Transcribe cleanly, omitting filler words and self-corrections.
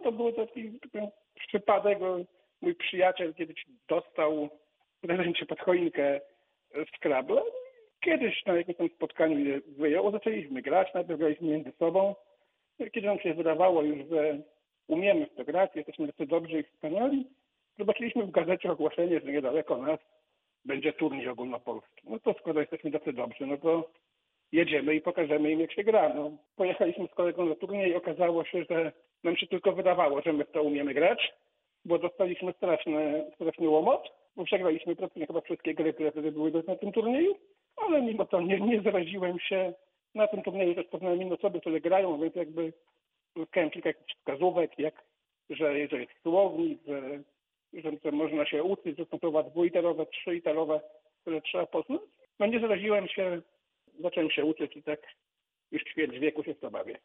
to był taki przypadek. Mój przyjaciel kiedyś dostał w prezencie pod choinkę w Scrabble. Kiedyś na jakimś tam spotkaniu je wyjął, zaczęliśmy grać, najpierw graliśmy między sobą. Kiedy nam się wydawało już, że umiemy w to grać, jesteśmy tacy dobrzy i wspaniali, zobaczyliśmy w gazecie ogłoszenie, że niedaleko nas będzie turniej ogólnopolski. No to skoro jesteśmy tacy dobrzy, no to jedziemy i pokażemy im, jak się gra. No, pojechaliśmy z kolegą na turniej i okazało się, że nam się tylko wydawało, że my w to umiemy grać, bo dostaliśmy straszny łomot, bo przegraliśmy praktycznie chyba wszystkie gry, które wtedy były na tym turnieju, ale mimo to nie zaraziłem się. Na tym turnieju też poznałem inne osoby, które grają, więc jakby uzyskałem kilka jakichś wskazówek, że jest słownik, że można się uczyć, że są słowa dwuiterowe, trzyiterowe, które trzeba poznać. No nie zaraziłem się, zacząłem się uczyć i tak już ćwierć wieku się w to bawię.